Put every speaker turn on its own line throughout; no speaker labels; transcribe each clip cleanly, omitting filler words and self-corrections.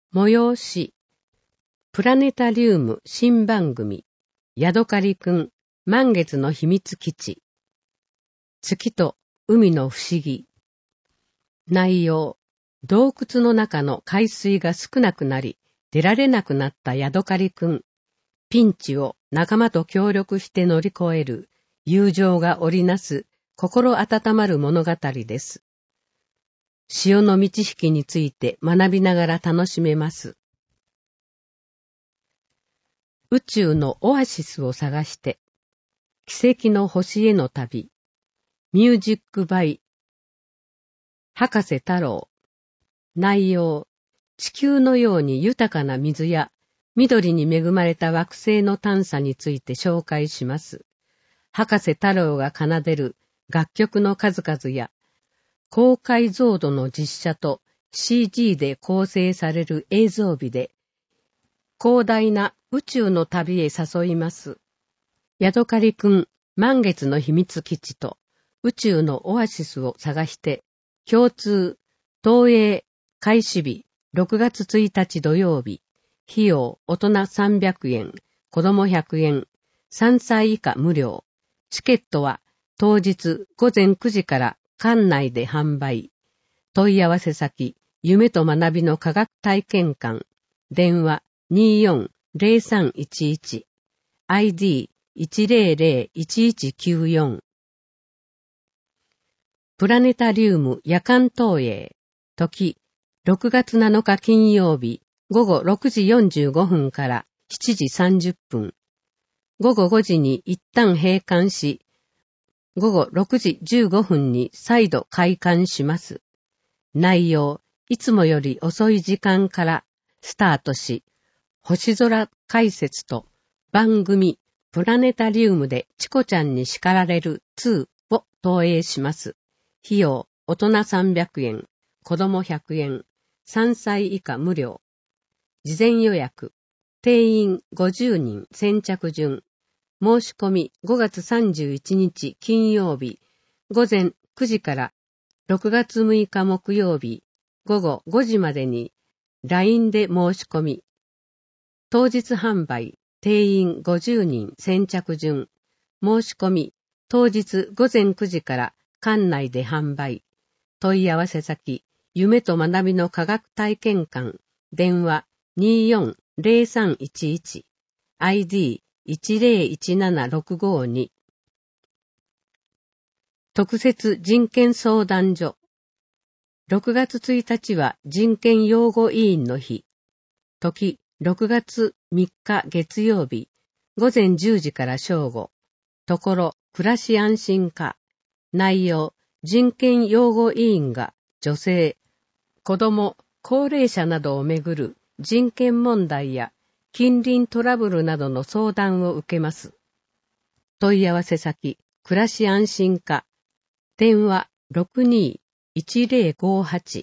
催し、プラネタリウム新番組、ヤドカリくん、満月の秘密基地、月と海の不思議。内容、洞窟の中の海水が少なくなり、出られなくなったヤドカリくん、ピンチを仲間と協力して乗り越える、友情が織りなす、心温まる物語です。潮の満ち引きについて学びながら楽しめます。宇宙のオアシスを探して、奇跡の星への旅、ミュージックバイ、博士太郎。内容、地球のように豊かな水や緑に恵まれた惑星の探査について紹介します。博士太郎が奏でる楽曲の数々や、高解像度の実写と CG で構成される映像美で、広大な宇宙の旅へ誘います。ヤドカリくん、満月の秘密基地と宇宙のオアシスを探して、共通、東映、開始日、6月1日土曜日、費用、大人300円、子供100円、3歳以下無料。チケットは当日午前9時から館内で販売。問い合わせ先、夢と学びの科学体験館。電話24-0311。ID1001194。プラネタリウム夜間投影。時、6月7日金曜日、午後6時45分から7時30分。午後5時に一旦閉館し、午後6時15分に再度開館します。内容、いつもより遅い時間からスタートし、星空解説と番組プラネタリウムでチコちゃんに叱られる2を投影します。費用、大人300円、子供100円、3歳以下無料。事前予約、定員50人先着順。申し込み5月31日金曜日午前9時から6月6日木曜日午後5時までに LINE で申し込み。当日販売、定員50人先着順。申し込み、当日午前9時から館内で販売。問い合わせ先、夢と学びの科学体験館。電話24-0311。ID1017652。特設人権相談所。6月1日は人権擁護委員の日。時、6月3日月曜日、午前10時から正午。ところ、暮らし安心課。内容、人権擁護委員が女性、子供、高齢者などをめぐる人権問題や近隣トラブルなどの相談を受けます。問い合わせ先、暮らし安心課。電話62-1058。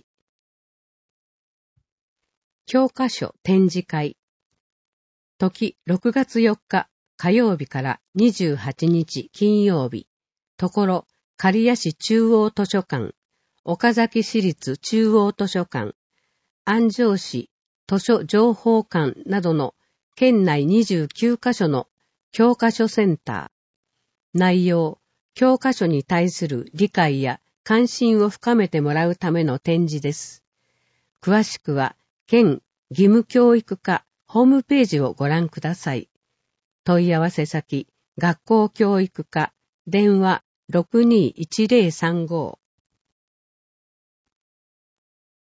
教科書展示会。時6月4日火曜日から28日金曜日。ところ、刈谷市中央図書館、岡崎市立中央図書館、安城市図書情報館などの県内29カ所の教科書センター。内容、教科書に対する理解や関心を深めてもらうための展示です。詳しくは、県義務教育課ホームページをご覧ください。問い合わせ先、学校教育課、電話621035。